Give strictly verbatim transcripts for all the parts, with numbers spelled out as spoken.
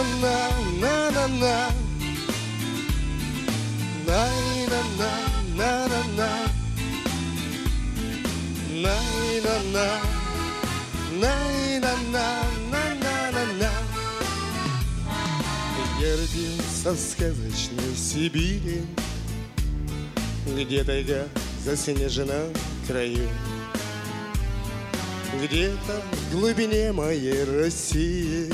на-на-на-на-на-на, на-на-на-на-на-на, на-на-на, на-на-на-на-на-на. Я родился в сказочной Сибири, где тайга заснежена в краю. Где-то в глубине моей России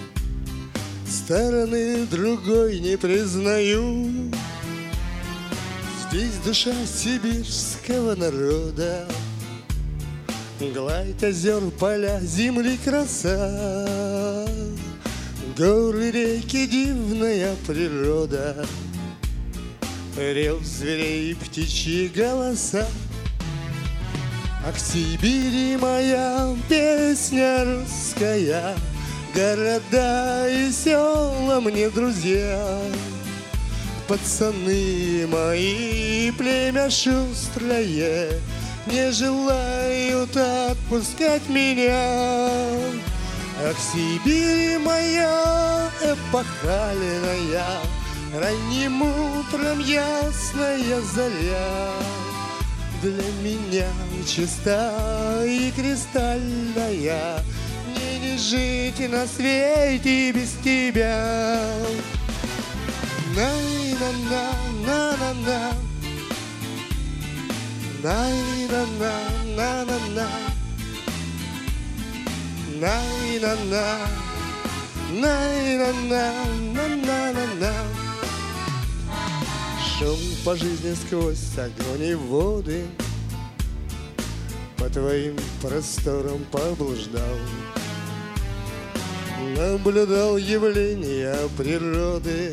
стороны другой не признаю. Здесь душа сибирского народа, гладь озер, поля, земли краса, горы, реки, дивная природа, рев зверей, птичьи голоса. Ах, Сибири моя, песня русская, города и села мне друзья. Пацаны мои, племя шустрое, не желают отпускать меня. Ах, Сибирь моя эпохальная, ранним утром ясная заря для меня чиста и кристальная. Мне не жить на свете без тебя. На-на-на-на-на-на, на-на-на-на-на-на, на-на-на, на-на-на-на-на-на. Шел по жизни сквозь огонь и воды, по твоим просторам поблуждал, наблюдал явления природы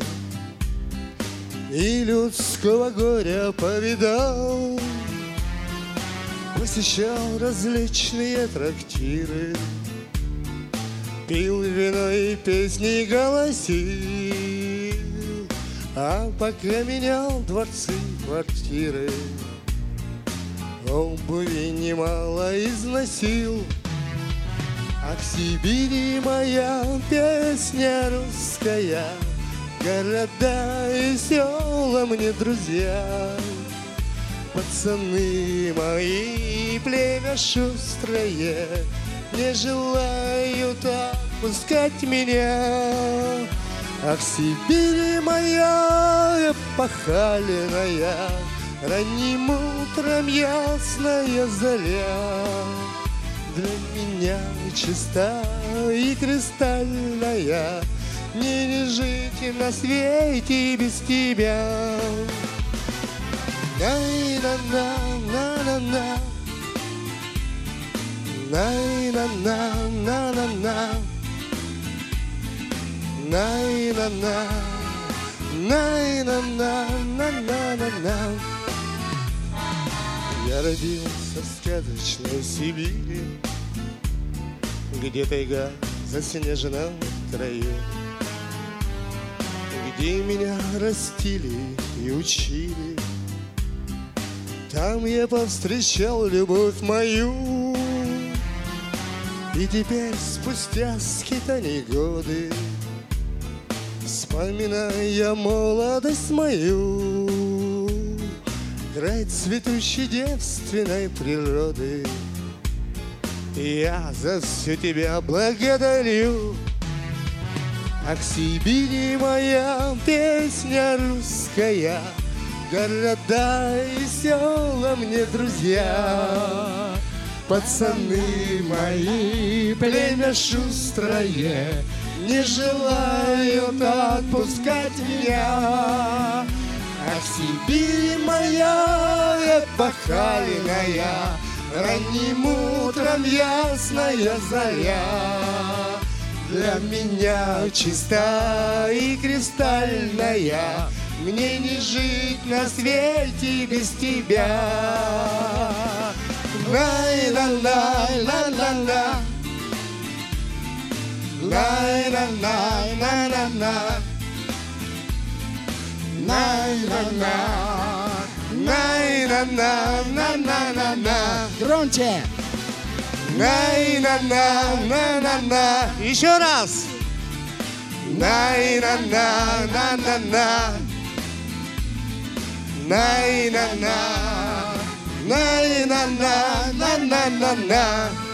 и людского горя повидал. Посещал различные трактиры, пил вино и песни голосил, а пока менял дворцы, квартиры, обуви немало износил. Ах, Сибири моя, песня русская, города и села мне друзья. Пацаны мои, племя шустрое, не желают отпускать меня. Ах, Сибирь моя эпохальная, ранним утром ясная заря для меня чиста и кристальная. Мне не жить на свете без тебя. На-на-на-на-на-на, на-на-на-на-на-на, на-на-на, на-на-на-на-на-на. Я родился в сказочной Сибири, где тайга заснежена в краю, где меня растили и учили. Там я повстречал любовь мою, и теперь спустя скитаний годы, вспоминая молодость мою, край цветущей девственной природы, я за все тебя благодарю. Ах, Сибирь моя, песня русская, города и села мне друзья. Пацаны мои, племя шустрое, не желают отпускать меня. Ах, Сибирь моя эпохальная, ранним утром ясная заря для меня чиста и кристальная. Мне не жить на свете без тебя. Лай-ла-лай-ла-ла-ла, лай-ла-лай-ла-ла-ла, лай-ла-ла-ла-ла-ла-ла-ла. Громче! На-на-на-на-на-на. Еще раз. най-на-на-на-на-на, най-на-на, най-на-на-на-на-на.